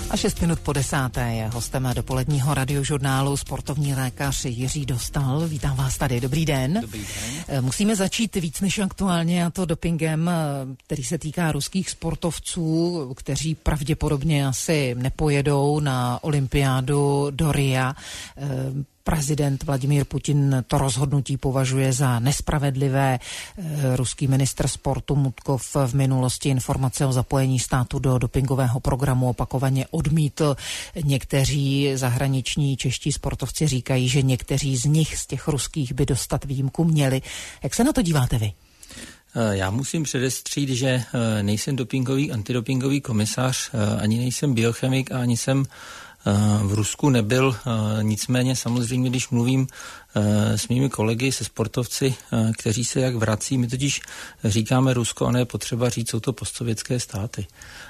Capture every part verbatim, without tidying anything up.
A šest minut po desáté je hostem dopoledního radiožurnálu sportovní lékař Jiří Dostál. Vítám vás tady. Dobrý den. Dobrý den. Musíme začít víc než aktuálně, a to dopingem, který se týká ruských sportovců, kteří pravděpodobně asi nepojedou na olympiádu do Ria. Prezident Vladimír Putin to rozhodnutí považuje za nespravedlivé. Ruský ministr sportu Mutkov v minulosti informace o zapojení státu do dopingového programu opakovaně odmítl. Někteří zahraniční čeští sportovci říkají, že někteří z nich, z těch ruských, by dostat výjimku měli. Jak se na to díváte vy? Já musím předestřít, že nejsem dopingový, antidopingový komisař, ani nejsem biochemik a ani jsem v Rusku nebyl, nicméně samozřejmě, když mluvím s mými kolegy, se sportovci, kteří se jak vrací, my totiž říkáme Rusko, a ne potřeba říct, jsou to postsovětské státy.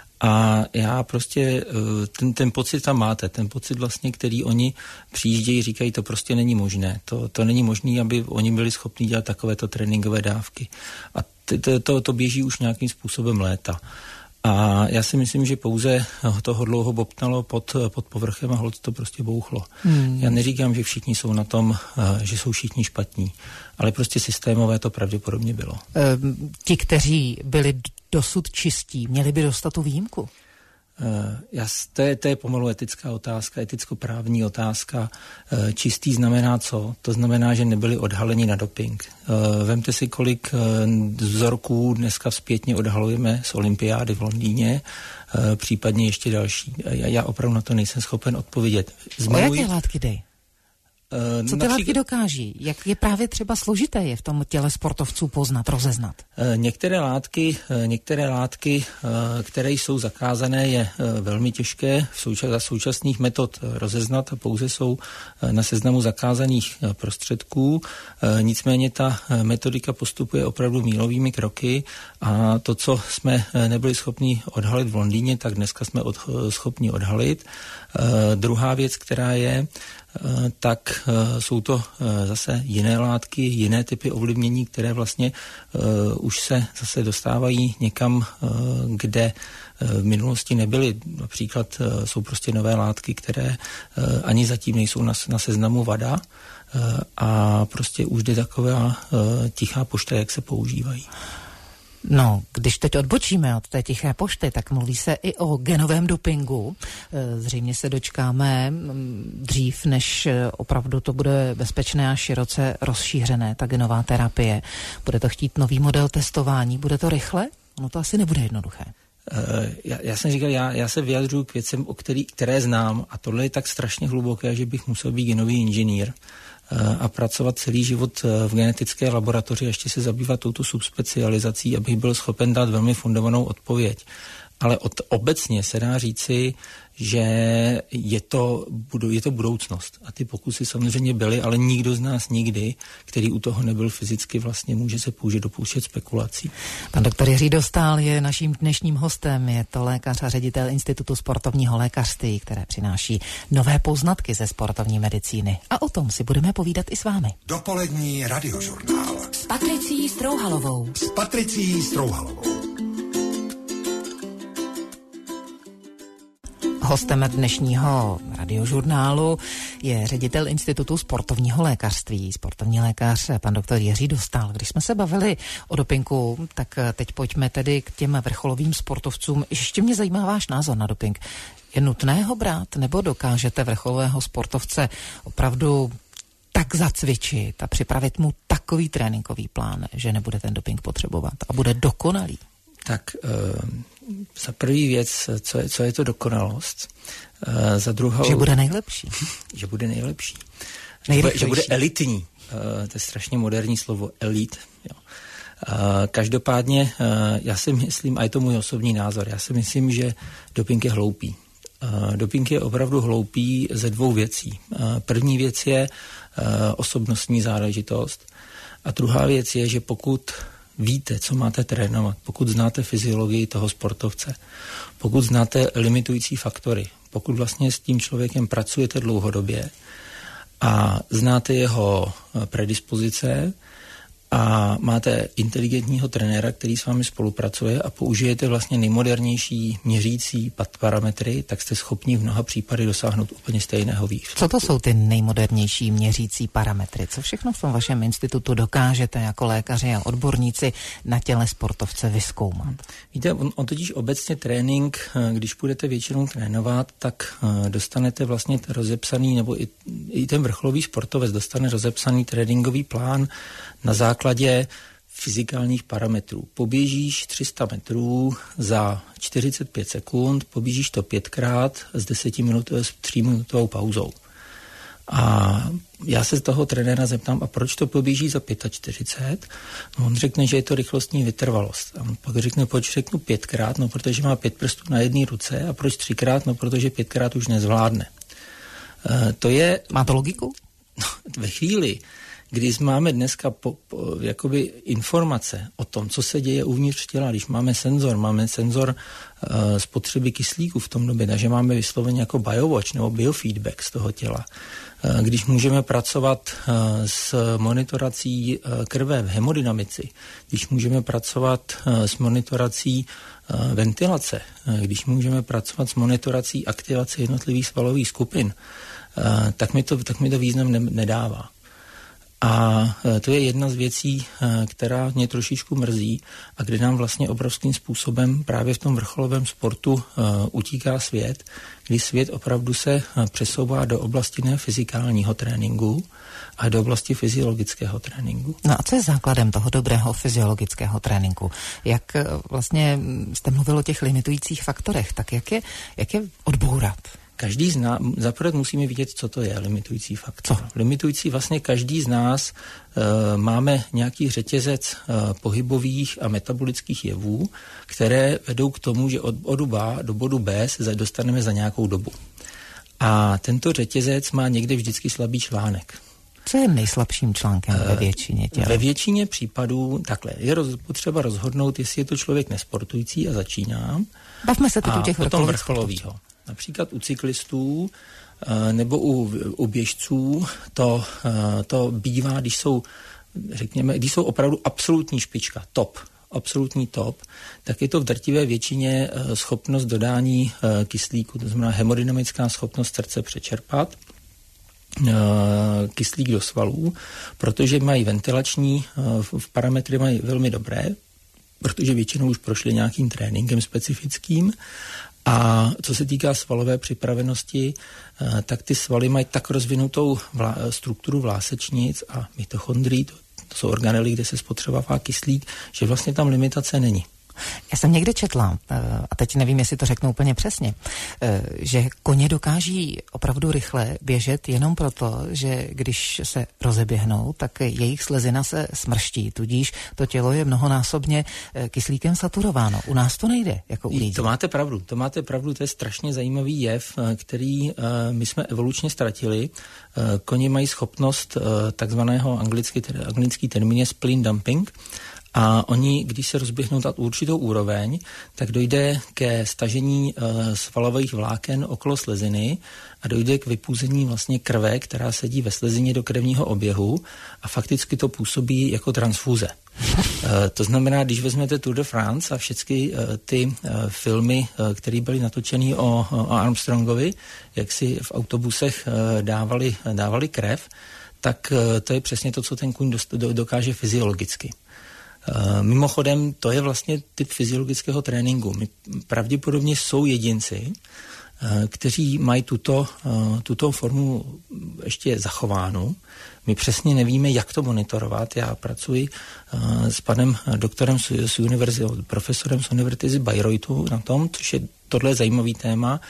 A já prostě, ten, ten pocit tam máte, ten pocit vlastně, který oni přijíždějí, říkají, to prostě není možné. To, to není možné, aby oni byli schopni dělat takovéto tréninkové dávky. A to, to, to běží už nějakým způsobem léta. A já si myslím, že pouze toho dlouho bobtnalo pod, pod povrchem a holt to prostě bouchlo. Hmm. Já neříkám, že všichni jsou na tom, že jsou všichni špatní, ale prostě systémové to pravděpodobně bylo. Ehm, ti, kteří byli dosud čistí, měli by dostat tu výjimku? Já, to, je, to je pomalu etická otázka, eticko-právní otázka. Čistý znamená co? To znamená, že nebyli odhaleni na doping. Vemte si, kolik vzorků dneska zpětně odhalujeme z olympiády v Londýně, případně ještě další. Já, já opravdu na to nejsem schopen odpovědět. Zmiňuji... O jaké látky dej? Co ty látky dokáží? Jak je právě třeba složité je v tom těle sportovců poznat, rozeznat? Některé látky, některé látky, které jsou zakázané, je velmi těžké v součas, za současných metod rozeznat a pouze jsou na seznamu zakázaných prostředků. Nicméně ta metodika postupuje opravdu mílovými kroky a to, co jsme nebyli schopni odhalit v Londýně, tak dneska jsme od, schopni odhalit. Druhá věc, která je, tak jsou to zase jiné látky, jiné typy ovlivnění, které vlastně už se zase dostávají někam, kde v minulosti nebyly. Například jsou prostě nové látky, které ani zatím nejsou na, na seznamu WADA a prostě už jde taková tichá pošta, jak se používají. No, když teď odbočíme od té tiché pošty, tak mluví se i o genovém dopingu. Zřejmě se dočkáme dřív, než opravdu to bude bezpečné a široce rozšířené, ta genová terapie. Bude to chtít nový model testování, bude to rychle? No to asi nebude jednoduché. Já, já jsem říkal, já, já se vyjadřuji k věcem, o který, které znám, a tohle je tak strašně hluboké, že bych musel být genový inženýr a pracovat celý život v genetické laboratoři a ještě se zabývat touto subspecializací, abych byl schopen dát velmi fundovanou odpověď. Ale od, obecně se dá říci, že je to, je to budoucnost. A ty pokusy samozřejmě byly, ale nikdo z nás nikdy, který u toho nebyl fyzicky, vlastně může se použít dopouštět spekulací. Pan doktor Jiří Dostál je naším dnešním hostem. Je to lékař a ředitel Institutu sportovního lékařství, které přináší nové poznatky ze sportovní medicíny. A o tom si budeme povídat i s vámi. Dopolední radiožurnál. S Patricí Strouhalovou. S Patricí Strouhalovou. Hostem dnešního radiožurnálu je ředitel Institutu sportovního lékařství, sportovní lékař pan doktor Jiří Dostál. Když jsme se bavili o dopingu, tak teď pojďme tedy k těm vrcholovým sportovcům. Ještě mě zajímá váš názor na doping. Je nutné ho brát, nebo dokážete vrcholového sportovce opravdu tak zacvičit a připravit mu takový tréninkový plán, že nebude ten doping potřebovat a bude dokonalý? Tak uh, za první věc, co je, co je to dokonalost. Uh, za druhou... Že bude nejlepší. Že bude nejlepší. Že bude, že bude elitní. Uh, to je strašně moderní slovo, elit. Jo. Uh, každopádně uh, já si myslím, a je to můj osobní názor, já si myslím, že doping je hloupý. Uh, doping je opravdu hloupý ze dvou věcí. Uh, první věc je uh, osobnostní záležitost a druhá věc je, že pokud víte, co máte trénovat, pokud znáte fyziologii toho sportovce, pokud znáte limitující faktory, pokud vlastně s tím člověkem pracujete dlouhodobě a znáte jeho predispozice a máte inteligentního trenéra, který s vámi spolupracuje a použijete vlastně nejmodernější měřící parametry, tak jste schopni v mnoha případech dosáhnout úplně stejného výsledku. Co to jsou ty nejmodernější měřící parametry? Co všechno v tom vašem institutu dokážete jako lékaři a odborníci na těle sportovce vyzkoumat? Víte, on, on totiž obecně trénink, když budete většinou trénovat, tak dostanete vlastně rozepsaný, nebo i, i ten vrcholový sportovec dostane rozepsaný tréninkový plán na základě fyzikálních parametrů. Poběžíš tři sta metrů za čtyřicet pět sekund, poběžíš to pětkrát s deseti minut, s tříminutovou pauzou. A já se z toho trenéra zeptám, a proč to poběží za čtyřicet pět? No, on řekne, že je to rychlostní vytrvalost. A on pak řekne, proč řeknu pětkrát? No, protože má pět prstů na jedné ruce. A proč třikrát? No, protože pětkrát už nezvládne. E, to je... Má to logiku? No, ve chvíli, když máme dneska po, po, jakoby informace o tom, co se děje uvnitř těla, když máme senzor, máme senzor uh, spotřeby kyslíku v tom době, takže máme vysloveně jako biowatch nebo biofeedback z toho těla. Uh, když můžeme pracovat uh, s monitorací uh, krve v hemodynamici, když můžeme pracovat uh, s monitorací uh, ventilace, uh, když můžeme pracovat s monitorací aktivace jednotlivých svalových skupin, uh, tak mi to, tak mi to význam ne, nedává. A to je jedna z věcí, která mě trošičku mrzí a kde nám vlastně obrovským způsobem právě v tom vrcholovém sportu utíká svět, kdy svět opravdu se přesouvá do oblasti ne fyzikálního tréninku, a do oblasti fyziologického tréninku. No a co je základem toho dobrého fyziologického tréninku? Jak vlastně jste mluvil o těch limitujících faktorech, tak jak je, jak je odbourat? Každý z nás, zaprvé musíme vidět, co to je limitující faktor. Co? Limitující vlastně každý z nás e, máme nějaký řetězec e, pohybových a metabolických jevů, které vedou k tomu, že od bodu A do bodu B se dostaneme za nějakou dobu. A tento řetězec má někde vždycky slabý článek. Co je nejslabším článkem ve většině těla? Ve většině případů takhle. Je roz, potřeba rozhodnout, jestli je to člověk nesportující a začíná. Bavme se teď u těch vrcholových. Například u cyklistů nebo u, u běžců to, to bývá, když jsou, řekněme, když jsou opravdu absolutní špička, top, absolutní top, tak je to v drtivé většině schopnost dodání kyslíku, to znamená hemodynamická schopnost srdce přečerpat kyslík do svalů, protože mají ventilační v parametry mají velmi dobré, protože většinou už prošli nějakým tréninkem specifickým. A co se týká svalové připravenosti, tak ty svaly mají tak rozvinutou vlá, strukturu vlásečnic a mitochondrií, to, to jsou organely, kde se spotřebává kyslík, že vlastně tam limitace není. Já jsem někde četla, a teď nevím, jestli to řeknu úplně přesně, že koně dokáží opravdu rychle běžet jenom proto, že když se rozeběhnou, tak jejich slezina se smrští, tudíž to tělo je mnohonásobně kyslíkem saturováno. U nás to nejde, jako u lidí. To máte pravdu, to máte pravdu, to je strašně zajímavý jev, který my jsme evolučně ztratili. Koně mají schopnost takzvaného anglický, anglický termín je spleen dumping. A oni, když se rozběhnou na určitou úroveň, tak dojde ke stažení e, svalových vláken okolo sleziny a dojde k vypůzení vlastně krve, která sedí ve slezině do krevního oběhu a fakticky to působí jako transfúze. e, to znamená, když vezmete Tour de France a všechny e, ty e, filmy, e, které byly natočeny o, o Armstrongovi, jak si v autobusech e, dávali, dávali krev, tak e, to je přesně to, co ten kůň dost, do, dokáže fyziologicky. Uh, mimochodem, to je vlastně typ fyziologického tréninku. My pravděpodobně jsou jedinci, uh, kteří mají tuto, uh, tuto formu ještě zachovánu. My přesně nevíme, jak to monitorovat. Já pracuji uh, s panem doktorem z, z univerzity, profesorem z univerzity Bayreuthu na tom, což je tohle zajímavý téma.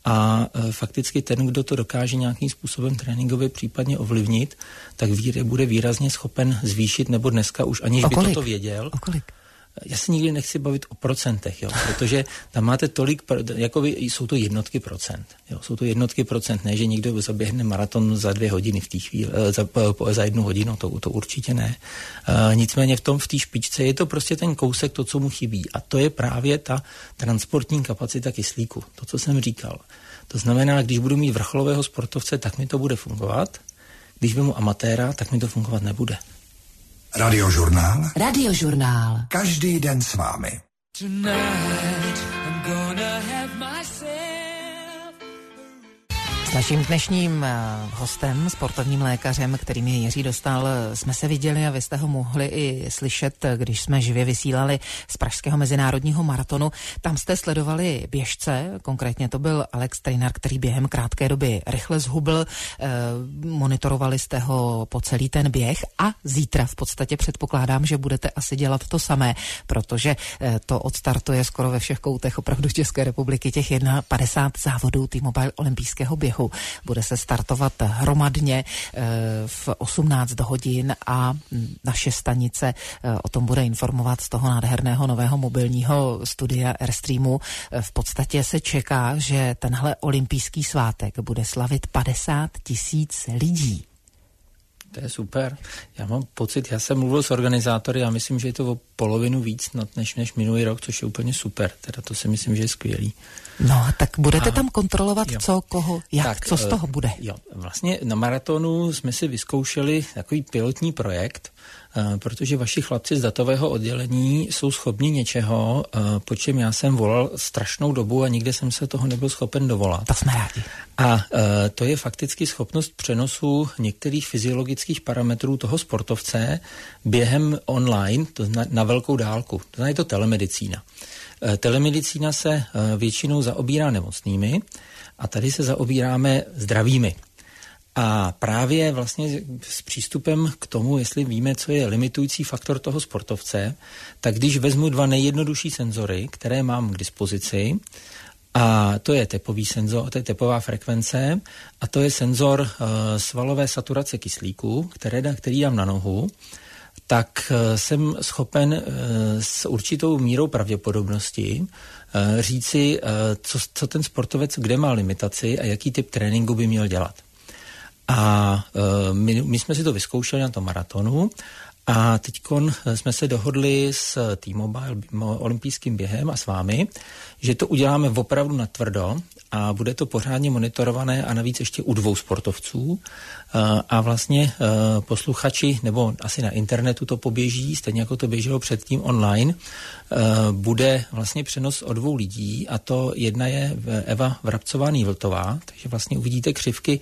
A e, fakticky ten, kdo to dokáže nějakým způsobem tréninkově případně ovlivnit, tak vír, bude výrazně schopen zvýšit, nebo dneska už aniž by toto věděl. O kolik? Já se nikdy nechci bavit o procentech, jo, protože tam máte tolik, jako by, jsou to jednotky procent. Jo, jsou to jednotky procent, ne, že někdo zaběhne maraton za dvě hodiny v té chvíli, za, za jednu hodinu, to, to určitě ne. E, nicméně v tom, v té špičce je to prostě ten kousek, to, co mu chybí. A to je právě ta transportní kapacita kyslíku, to, co jsem říkal. To znamená, když budu mít vrcholového sportovce, tak mi to bude fungovat. Když budu amatéra, tak mi to fungovat nebude. Radiožurnál. Radiožurnál. Každý den s vámi. Tonight I'm gonna have myself. S naším dnešním hostem, sportovním lékařem, kterým je Jiří Dostál, jsme se viděli a vy jste ho mohli i slyšet, když jsme živě vysílali z pražského mezinárodního maratonu. Tam jste sledovali běžce, konkrétně to byl Alex Trejnar, který během krátké doby rychle zhubl, monitorovali jste ho po celý ten běh a zítra v podstatě předpokládám, že budete asi dělat to samé, protože to odstartuje skoro ve všech koutech opravdu České republiky těch padesát jedna závodů T-Mobile olympijského běhu. Bude se startovat hromadně v osmnáct hodin a naše stanice o tom bude informovat z toho nádherného nového mobilního studia Airstreamu. V podstatě se čeká, že tenhle olympijský svátek bude slavit padesát tisíc lidí. To je super. Já mám pocit, já jsem mluvil s organizátory a myslím, že je to o polovinu víc než, než minulý rok, což je úplně super. Teda to si myslím, že je skvělý. No, tak budete a, tam kontrolovat, jo. co, koho, jak, tak, co z toho bude? Jo, vlastně na maratonu jsme si vyzkoušeli takový pilotní projekt, protože vaši chlapci z datového oddělení jsou schopni něčeho, po čem já jsem volal strašnou dobu a nikde jsem se toho nebyl schopen dovolat. To jsme rádi. A to je fakticky schopnost přenosu některých fyziologických parametrů toho sportovce během online, to na, na velkou dálku. To znamená, je to telemedicína. Telemedicína se většinou zaobírá nemocnými a tady se zaobíráme zdravými. A právě vlastně s přístupem k tomu, jestli víme, co je limitující faktor toho sportovce, tak když vezmu dva nejjednodušší senzory, které mám k dispozici, a to je tepový senzor, to je tepová frekvence a to je senzor uh, svalové saturace kyslíku, které, který dám na nohu, tak uh, jsem schopen uh, s určitou mírou pravděpodobnosti uh, říci, uh, co, co ten sportovec, kde má limitaci a jaký typ tréninku by měl dělat. A uh, my, my jsme si to vyzkoušeli na tom maratonu a teďkon jsme se dohodli s T-Mobile olympijským během a s vámi, že to uděláme opravdu natvrdo a bude to pořádně monitorované a navíc ještě u dvou sportovců a vlastně posluchači, nebo asi na internetu to poběží, stejně jako to běželo předtím online, bude vlastně přenos o dvou lidí a to jedna je Eva Vrabcová-Nývltová, takže vlastně uvidíte křivky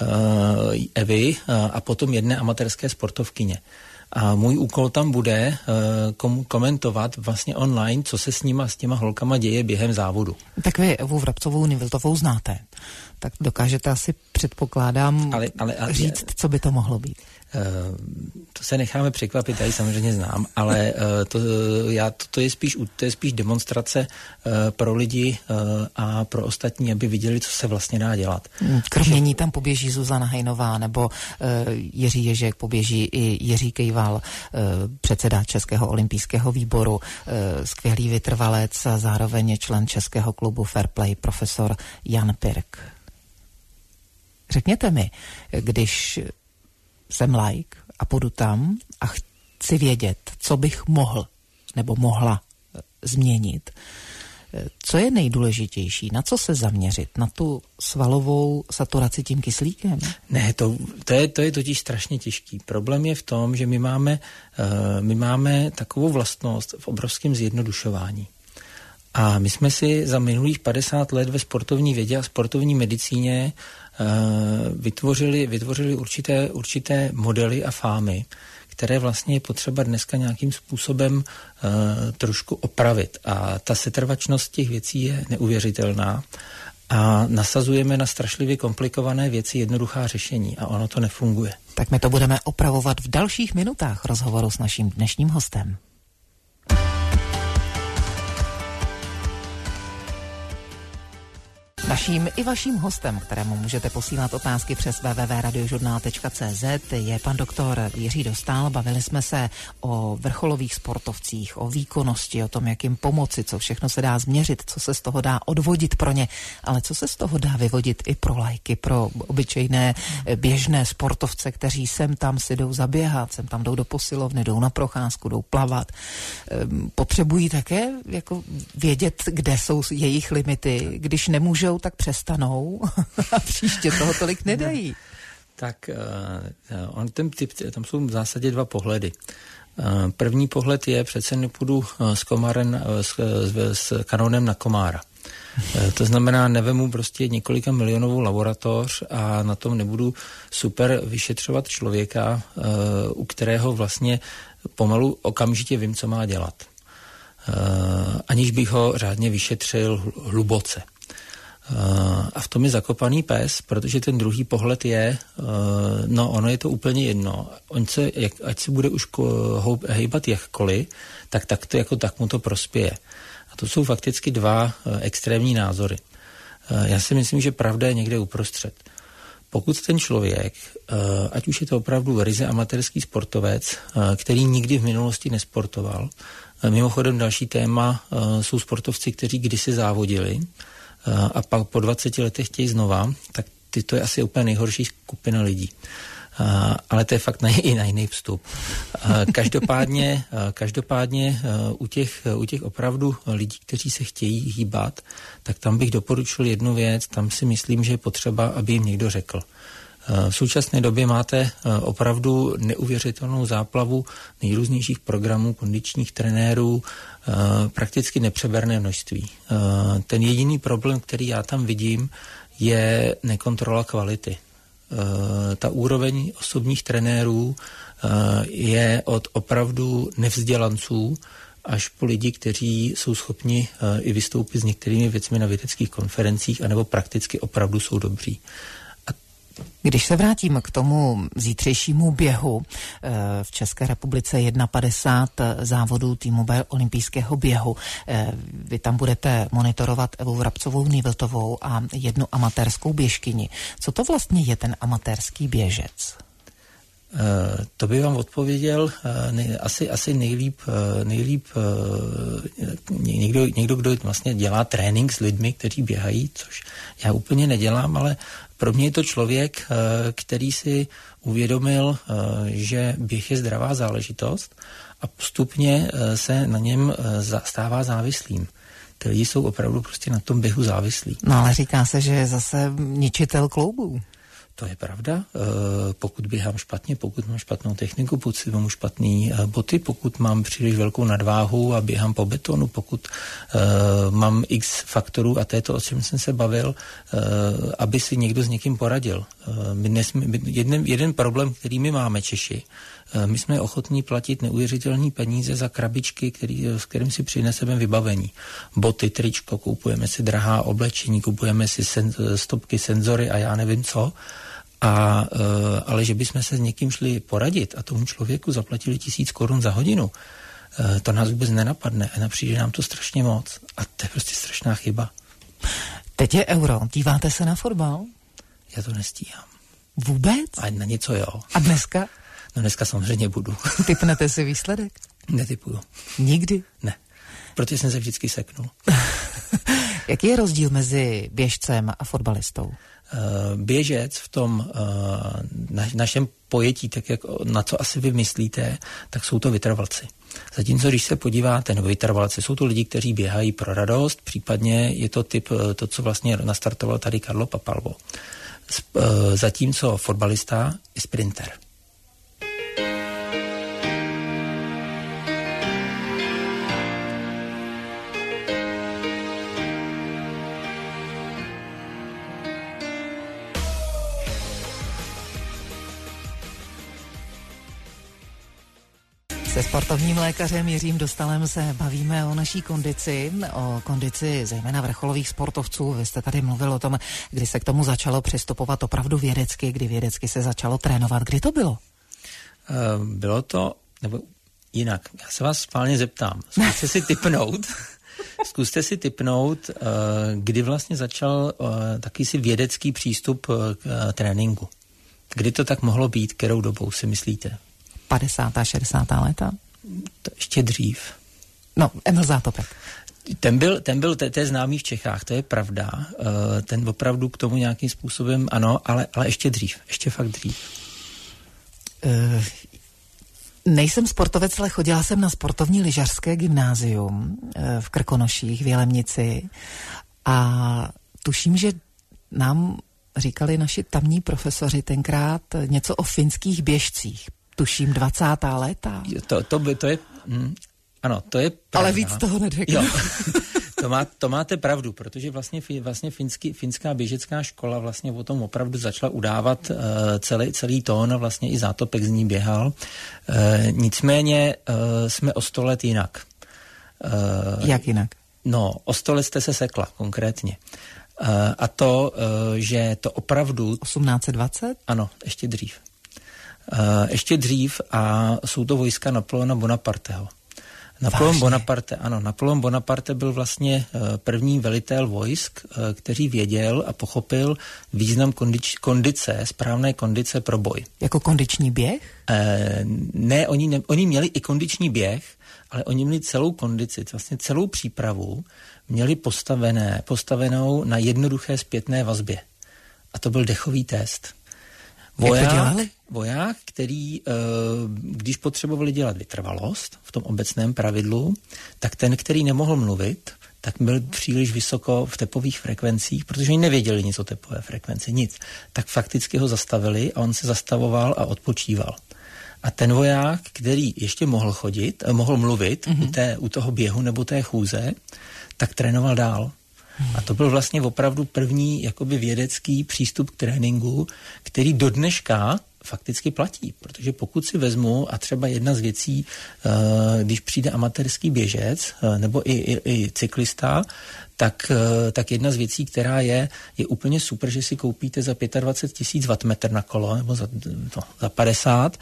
Evy a potom jedné amatérské sportovkyně. A můj úkol tam bude uh, komentovat vlastně online, co se s nima, s těma holkama děje během závodu. Tak vy Evu Vrabcovou Nývltovou znáte, tak dokážete asi, předpokládám, ale, ale, ale, říct, co by to mohlo být. Uh, to se necháme překvapit, já ji samozřejmě znám, ale uh, to, já, to, to, je spíš, to je spíš demonstrace uh, pro lidi uh, a pro ostatní, aby viděli, co se vlastně dá dělat. Kromě ní tam poběží Zuzana Hejnová nebo uh, Jiří Ježek, poběží i Jiří Kejval, uh, předseda Českého olympijského výboru, uh, skvělý vytrvalec a zároveň člen Českého klubu Fair Play, profesor Jan Pirk. Řekněte mi, když jsem laik a půjdu tam a chci vědět, co bych mohl nebo mohla změnit. Co je nejdůležitější? Na co se zaměřit? Na tu svalovou saturaci tím kyslíkem? Ne, to, to, je, to je totiž strašně těžký. Problém je v tom, že my máme, uh, my máme takovou vlastnost v obrovském zjednodušování. A my jsme si za minulých padesát let ve sportovní vědě a sportovní medicíně uh, vytvořili, vytvořili určité, určité modely a fámy, které vlastně je potřeba dneska nějakým způsobem uh, trošku opravit. A ta setrvačnost těch věcí je neuvěřitelná a nasazujeme na strašlivě komplikované věci jednoduchá řešení a ono to nefunguje. Tak my to budeme opravovat v dalších minutách rozhovoru s naším dnešním hostem. Naším i vaším hostem, kterému můžete posílat otázky přes w w w tečka radiožurnál tečka c z, je pan doktor Jiří Dostál. Bavili jsme se o vrcholových sportovcích, o výkonnosti, o tom, jak jim pomoci, co všechno se dá změřit, co se z toho dá odvodit pro ně, ale co se z toho dá vyvodit i pro lajky, pro obyčejné běžné sportovce, kteří sem tam si jdou zaběhat, sem tam jdou do posilovny, jdou na procházku, jdou plavat. Potřebují také jako vědět, kde jsou jejich limity, když nemůžou, tak přestanou a příště toho tolik nedají. Tak on ten typ, tam jsou v zásadě dva pohledy. První pohled je, přece nepůjdu s, komárem, s, s kanonem na komára. To znamená, nevemu prostě několika milionovou laboratoř a na tom nebudu super vyšetřovat člověka, u kterého vlastně pomalu okamžitě vím, co má dělat. Aniž bych ho řádně vyšetřil hluboce. A v tom je zakopaný pes, protože ten druhý pohled je, no ono je to úplně jedno. On se, jak, ať se bude už hejbat jakkoliv, tak, tak to jako tak mu to prospěje. A to jsou fakticky dva extrémní názory. Já si myslím, že pravda je někde uprostřed. Pokud ten člověk, ať už je to opravdu ryze amatérský sportovec, který nikdy v minulosti nesportoval, mimochodem další téma jsou sportovci, kteří kdysi závodili a pak po dvaceti letech chtějí znova, tak ty, to je asi úplně nejhorší skupina lidí. Uh, ale to je fakt na, i na jiný vstup. Uh, každopádně uh, každopádně uh, u, těch, uh, u těch opravdu lidí, kteří se chtějí hýbat, tak tam bych doporučil jednu věc, tam si myslím, že je potřeba, aby jim někdo řekl. Uh, v současné době máte uh, opravdu neuvěřitelnou záplavu nejrůznějších programů, kondičních trenérů, uh, prakticky nepřeberné množství. Uh, ten jediný problém, který já tam vidím, je nekontrola kvality. Uh, ta úroveň osobních trenérů uh, je od opravdu nevzdělanců až po lidi, kteří jsou schopni uh, i vystoupit s některými věcmi na vědeckých konferencích, anebo prakticky opravdu jsou dobří. Když se vrátím k tomu zítřejšímu běhu, v České republice padesát jedna závodů týmu olympijského běhu. Vy tam budete monitorovat Evu Vrabcovou-Nývltovou a jednu amatérskou běžkyni. Co to vlastně je ten amatérský běžec? Uh, to by vám odpověděl uh, nej, asi, asi nejlíp, uh, nejlíp uh, někdo, někdo, kdo vlastně dělá trénink s lidmi, kteří běhají, což já úplně nedělám, ale pro mě je to člověk, uh, který si uvědomil, uh, že běh je zdravá záležitost a postupně uh, se na něm uh, stává závislým. Ty lidi jsou opravdu prostě na tom běhu závislí. No ale říká se, že je zase ničitel kloubů. To je pravda. Pokud běhám špatně, pokud mám špatnou techniku, pokud si mám špatný boty, pokud mám příliš velkou nadváhu a běhám po betonu, pokud uh, mám x faktorů, a to je to, o čem jsem se bavil, uh, aby si někdo s někým poradil. Uh, my nesmí, jeden, jeden problém, který my máme Češi, uh, my jsme ochotní platit neuvěřitelné peníze za krabičky, který, s kterým si přineseme vybavení. Boty, tričko, kupujeme si drahá oblečení, kupujeme si sen, stopky, senzory a já nevím co. A, uh, ale že bychom se s někým šli poradit a tomu člověku zaplatili tisíc korun za hodinu, uh, to nás vůbec nenapadne a napřijde nám to strašně moc. A to je prostě strašná chyba. Teď je Euro. Díváte se na fotbal? Já to nestíhám. Vůbec? A na něco jo. A dneska? No dneska samozřejmě budu. Tipnete si výsledek? Netipuju. Nikdy? Ne. Protože jsem se vždycky seknul. Jaký je rozdíl mezi běžcem a fotbalistou? Běžec v tom na, našem pojetí, tak jak na co asi vy myslíte, tak jsou to vytrvalci. Zatímco, když se podíváte, nebo vytrvalci, jsou to lidi, kteří běhají pro radost, případně je to typ, to, co vlastně nastartoval tady Karlo Papalvo. Zatímco fotbalista je sprinter. Se sportovním lékařem Jiřím Dostalem se bavíme o naší kondici, o kondici zejména vrcholových sportovců. Vy jste tady mluvil o tom, kdy se k tomu začalo přistupovat opravdu vědecky, kdy vědecky se začalo trénovat. Kdy to bylo? Uh, bylo to, nebo jinak, já se vás spálně zeptám. Zkuste si tipnout, zkuste si tipnout, uh, kdy vlastně začal uh, taky si vědecký přístup uh, k uh, tréninku. Kdy to tak mohlo být, kterou dobou si myslíte? padesátá, šedesátá léta? To ještě dřív. No, Emil Zátopek. Ten byl, ten byl, to je známý v Čechách, to je pravda. Uh, ten opravdu k tomu nějakým způsobem, ano, ale, ale ještě dřív, ještě fakt dřív. Uh, nejsem sportovec, ale chodila jsem na sportovní lyžařské gymnázium uh, v Krkonoších, v Jelemnici a tuším, že nám říkali naši tamní profesoři tenkrát něco o finských běžcích. Tuším dvacátá léta. To, to, by, to je... Hm, ano, to je pravda. Ale víc toho neřeknu. To, má, to máte pravdu, protože vlastně, vlastně finský, finská běžecká škola vlastně o tom opravdu začala udávat uh, celý, celý tón a vlastně i Zátopek z ní běhal. Uh, nicméně uh, jsme o sto let jinak. Uh, Jak jinak? No, o sto let jste se sekla konkrétně. Uh, a to, uh, že to opravdu... osmnáct set dvacet? Ano, ještě dřív. Uh, ještě dřív a jsou to vojska Napoleona Bonaparteho. Napoleon Bonaparte, ano, Napoleon Bonaparte byl vlastně uh, první velitel vojsk, uh, který věděl a pochopil význam kondič, kondice, správné kondice pro boj. Jako kondiční běh? Uh, ne, oni, ne, oni měli i kondiční běh, ale oni měli celou kondici, vlastně celou přípravu měli postavené, postavenou na jednoduché zpětné vazbě. A to byl dechový test. Voják, voják, který, když potřebovali dělat vytrvalost v tom obecném pravidlu, tak ten, který nemohl mluvit, tak byl příliš vysoko v tepových frekvencích, protože oni nevěděli nic o tepové frekvenci, nic. Tak fakticky ho zastavili a on se zastavoval a odpočíval. A ten voják, který ještě mohl chodit, mohl mluvit mm-hmm. u, té, u toho běhu nebo té chůze, tak trénoval dál. A to byl vlastně opravdu první jakoby vědecký přístup k tréninku, který do dneška fakticky platí, protože pokud si vezmu a třeba jedna z věcí, když přijde amatérský běžec nebo i, i, i cyklista, tak, tak jedna z věcí, která je, je úplně super, že si koupíte za dvacet pět tisíc wattmetr na kolo, nebo za, no, za padesát,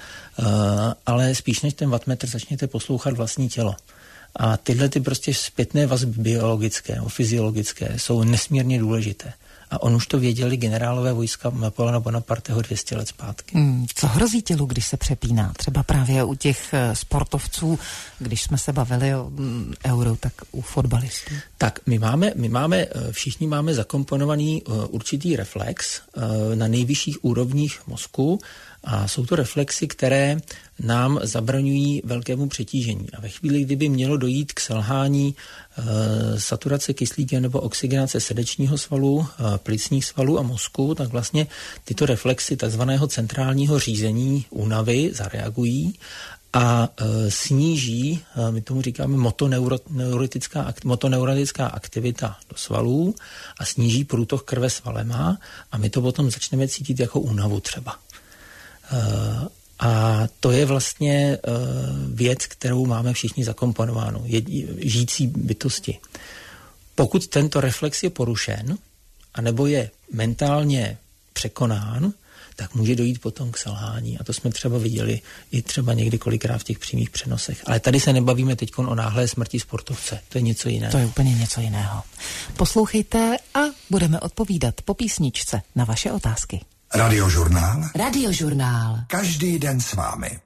ale spíš než ten wattmetr začněte poslouchat vlastní tělo. A tyhle ty prostě zpětné vazby biologické nebo fyziologické jsou nesmírně důležité. A on už to věděli generálové vojska Napoleona Bonaparteho dvě stě let zpátky. Hmm, co hrozí tělu, když se přepíná? Třeba právě u těch sportovců, když jsme se bavili o mm, euro, tak u fotbalistů. Tak my máme, my máme, všichni máme zakomponovaný uh, určitý reflex uh, na nejvyšších úrovních mozku a jsou to reflexy, které nám zabraňují velkému přetížení. A ve chvíli, kdyby mělo dojít k selhání uh, saturace kyslíkem nebo oxygenace srdečního svalu, uh, plicních svalů a mozku, tak vlastně tyto reflexy takzvaného centrálního řízení únavy zareagují a e, sníží, e, my tomu říkáme motoneurotická, motoneurotická aktivita do svalů a sníží průtok krve svalema a my to potom začneme cítit jako únavu třeba. E, a to je vlastně e, věc, kterou máme všichni zakomponovánu, je, žijící bytosti. Pokud tento reflex je porušen, anebo je mentálně překonán, tak může dojít potom k selhání. A to jsme třeba viděli i třeba někdy kolikrát v těch přímých přenosech. Ale tady se nebavíme teď o náhlé smrti sportovce. To je něco jiného. To je úplně něco jiného. Poslouchejte a budeme odpovídat po písničce na vaše otázky. Radiožurnál. Radiožurnál. Každý den s vámi.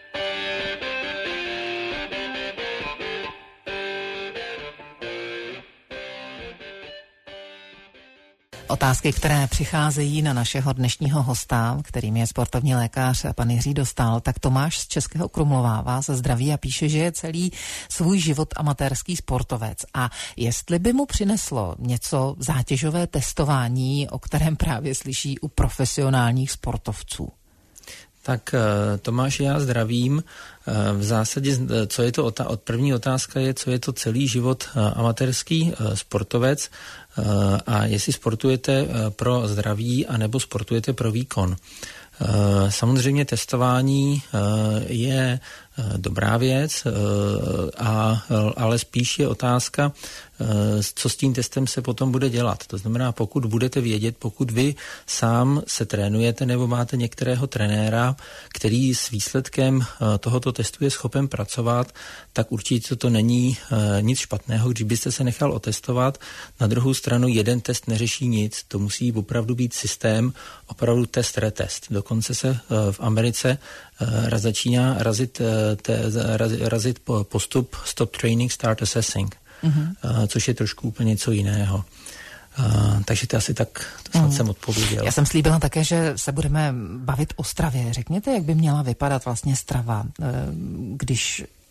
Otázky, které přicházejí na našeho dnešního hosta, kterým je sportovní lékař pan Jiří Dostál, tak Tomáš z Českého Krumlova vás zdraví a píše, že je celý svůj život amatérský sportovec. A jestli by mu přineslo něco zátěžové testování, o kterém právě slyší u profesionálních sportovců? Tak Tomáš, já zdravím. V zásadě, co je to od první otázka je, co je to celý život amatérský sportovec a jestli sportujete pro zdraví anebo sportujete pro výkon. Samozřejmě testování je dobrá věc, a, ale spíš je otázka, co s tím testem se potom bude dělat. To znamená, pokud budete vědět, pokud vy sám se trénujete nebo máte některého trenéra, který s výsledkem tohoto testu je schopen pracovat, tak určitě to není nic špatného, když byste se nechal otestovat. Na druhou stranu jeden test neřeší nic, to musí opravdu být systém, opravdu test, retest. Dokonce se v Americe začíná razit, te, razit postup Stop Training, Start Assessing, mm-hmm. což je trošku úplně něco jiného. Uh, takže to asi tak, to snad mm. jsem odpověděl. Já jsem slíbila také, že se budeme bavit o stravě. Řekněte, jak by měla vypadat vlastně strava, když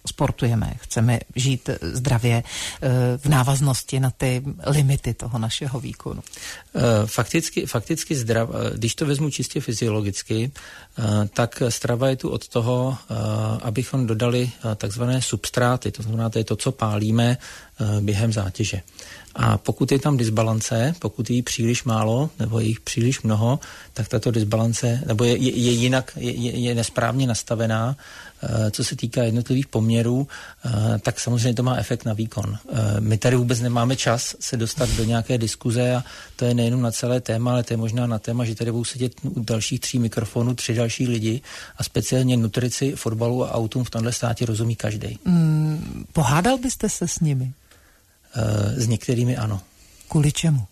sportujeme, chceme žít zdravě v návaznosti na ty limity toho našeho výkonu? Fakticky, fakticky zdrav, když to vezmu čistě fyziologicky, tak strava je tu od toho, abychom dodali takzvané substráty, to znamená, to je to, co pálíme během zátěže. A pokud je tam disbalance, pokud je jí příliš málo, nebo je jich příliš mnoho, tak tato disbalance, nebo je, je, je jinak, je, je nesprávně nastavená, co se týká jednotlivých poměrů, tak samozřejmě to má efekt na výkon. My tady vůbec nemáme čas se dostat do nějaké diskuze a to je nejenom na celé téma, ale to je možná na téma, že tady budou sedět u dalších tří mikrofonů tři další lidi a speciálně nutrici, fotbalu a autům v tomhle státě rozumí každej. Hmm, pohádal byste se s nimi? S některými ano. Kvůli čemu?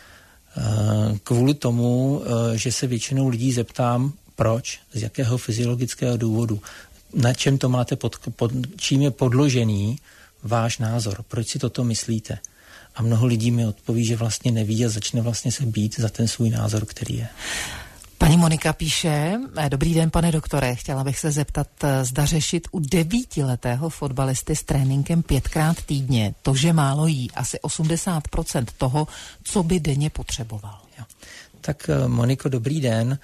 Kvůli tomu, že se většinou lidí zeptám, proč, z jakého fyziologického důvodu, na čem to máte, pod, pod, čím je podložený váš názor, proč si toto myslíte. A mnoho lidí mi odpoví, že vlastně neví a začne vlastně se bít za ten svůj názor, který je. Paní Monika píše, dobrý den, pane doktore, chtěla bych se zeptat, zda řešit u devítiletého fotbalisty s tréninkem pětkrát týdně, to, že málo jí, asi osmdesát procent toho, co by denně potřeboval. Jo. Tak Moniko, dobrý den.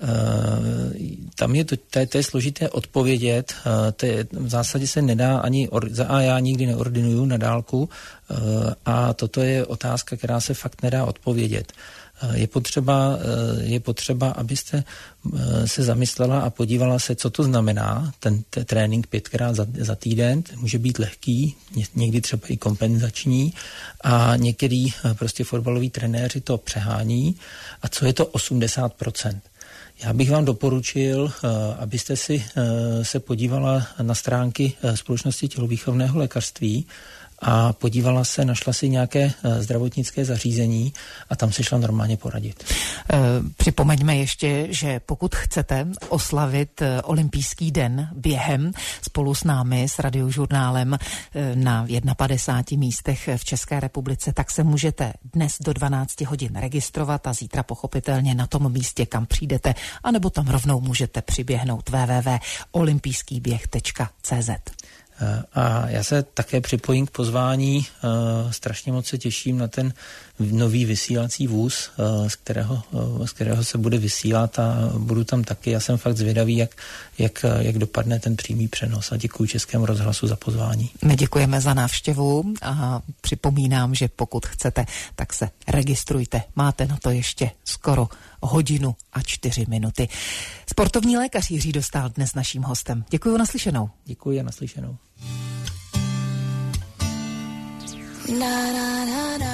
Tam je to, to, je, to je složité odpovědět. To je, v zásadě se nedá ani, a já nikdy neordinuju na dálku a toto je otázka, která se fakt nedá odpovědět. Je potřeba, je potřeba, abyste se zamyslela a podívala se, co to znamená, ten, ten trénink pětkrát za, za týden, ten může být lehký, někdy třeba i kompenzační a některý prostě fotbaloví trenéři to přehání. A co je to osmdesát procent? Já bych vám doporučil, abyste si se podívala na stránky Společnosti tělovýchovného lékařství a podívala se, našla si nějaké zdravotnické zařízení a tam se šla normálně poradit. E, připomeňme ještě, že pokud chcete oslavit olympijský den během spolu s námi, s Radiožurnálem na padesáti jedna místech v České republice, tak se můžete dnes do dvanácti hodin registrovat a zítra pochopitelně na tom místě, kam přijdete, anebo tam rovnou můžete přiběhnout w w w tečka olympijský běh tečka c z. A já se také připojím k pozvání. Strašně moc se těším na ten nový vysílací vůz, z kterého, z kterého se bude vysílat a budu tam taky. Já jsem fakt zvědavý, jak, jak, jak dopadne ten přímý přenos a děkuji Českému rozhlasu za pozvání. My děkujeme za návštěvu a připomínám, že pokud chcete, tak se registrujte. Máte na to ještě skoro hodinu a čtyři minuty. Sportovní lékař Jiří Dostál dnes naším hostem. Děkuji, naslyšenou. Děkuji a naslyšenou. Na, na, na, na.